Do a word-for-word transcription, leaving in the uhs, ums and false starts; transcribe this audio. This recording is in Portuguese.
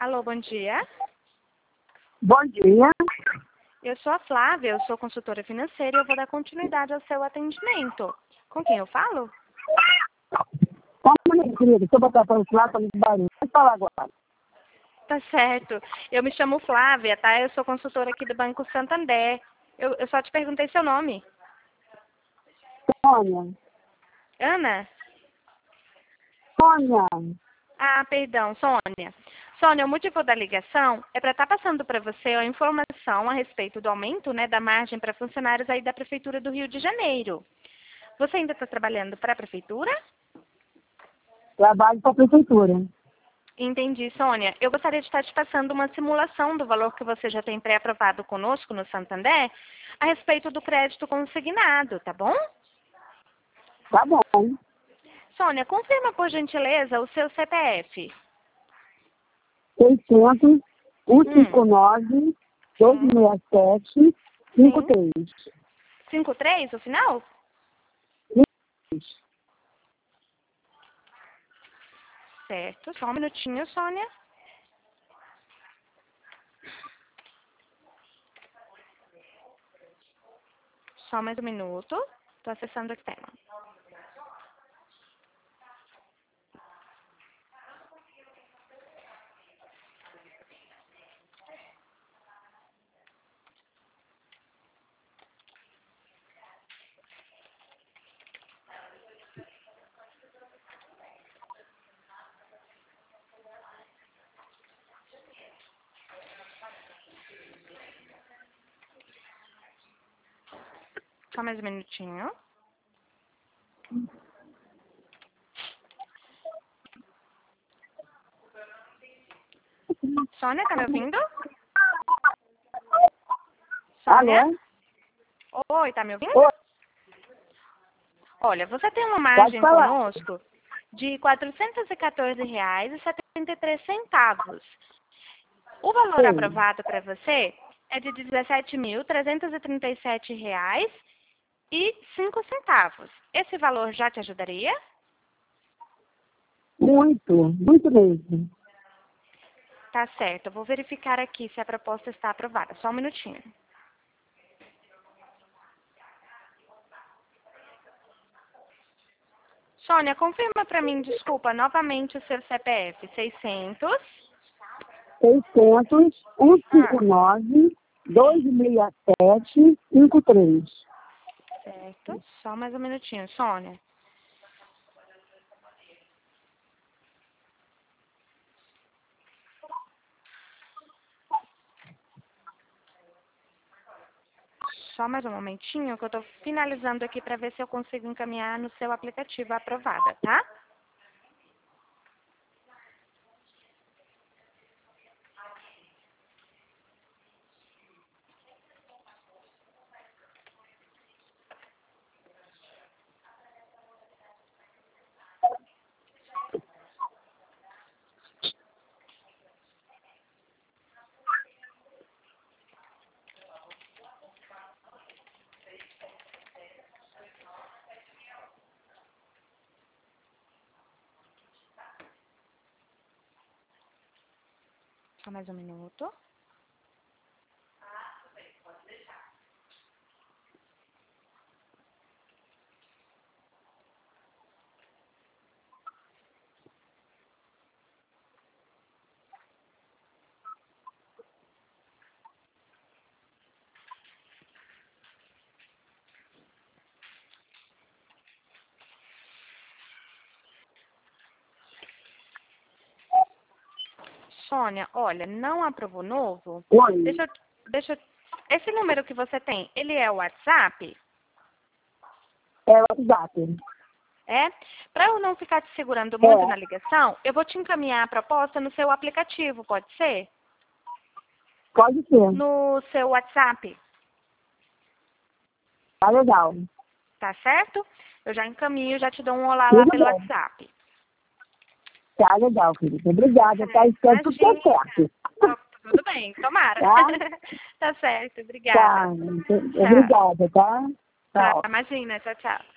Alô, bom dia. Bom dia. Eu sou a Flávia, eu sou consultora financeira e eu vou dar continuidade ao seu atendimento. Com quem eu falo? Calma aí, querida. Deixa eu botar para esse lado para o barulho. Pode falar agora. Tá certo. Eu me chamo Flávia, tá? Eu sou consultora aqui do Banco Santander. Eu, eu só te perguntei seu nome. Sônia. Ana? Sônia. Ah, perdão, Sônia. Sônia, o motivo da ligação é para estar passando para você a informação a respeito do aumento, né, da margem para funcionários aí da Prefeitura do Rio de Janeiro. Você ainda está trabalhando para a Prefeitura? Trabalho para a prefeitura. Entendi, Sônia. Eu gostaria de estar te passando uma simulação do valor que você já tem pré-aprovado conosco no Santander a respeito do crédito consignado, tá bom? Tá bom. Sônia, confirma por gentileza o seu C P F. seiscentos, cento e cinquenta e nove, dois seis sete, cinco três. cinco três, o final? Certo. Só um minutinho, Sônia. Só mais um minuto. Estou acessando aqui o tema. Só mais um minutinho. Sônia, tá me ouvindo? Sônia? Alô? Oi, tá me ouvindo? Oi. Olha, você tem uma margem falar. conosco de quatrocentos e quatorze reais e setenta e três centavos. O valor Sim. aprovado para você é de dezessete mil trezentos e trinta e sete reais e cinco centavos. Esse valor já te ajudaria? Muito, muito mesmo. Tá certo. Eu vou verificar aqui se a proposta está aprovada. Só um minutinho. Sônia, confirma para mim, desculpa, novamente o seu C P F. seiscentos. seiscentos, cento e cinquenta e nove, dois seis sete, cinco três. Certo. Só mais um minutinho, Sônia. Só mais um momentinho que eu estou finalizando aqui para ver se eu consigo encaminhar no seu aplicativo a aprovada, tá? Só mais um minuto. Sônia, olha, não aprovou novo? Oi. Deixa eu, deixa eu- Esse número que você tem, ele é o WhatsApp? É o WhatsApp. É? Para eu não ficar te segurando muito É. na ligação, eu vou te encaminhar a proposta no seu aplicativo, pode ser? Pode ser. No seu WhatsApp, Tá legal. tá certo? Eu já encaminho, já te dou um olá lá Tudo pelo bem. WhatsApp. Tá legal, querida. Obrigada. Tá esperando tudo Imagina. certo. Tá tudo bem, tomara. Tá? Tá certo, Tá. obrigada. Obrigada, tá? Tá, Tchau. imagina, tchau, tchau.